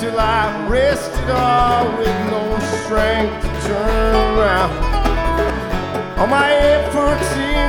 till I rested all with no strength to turn around. All my efforts in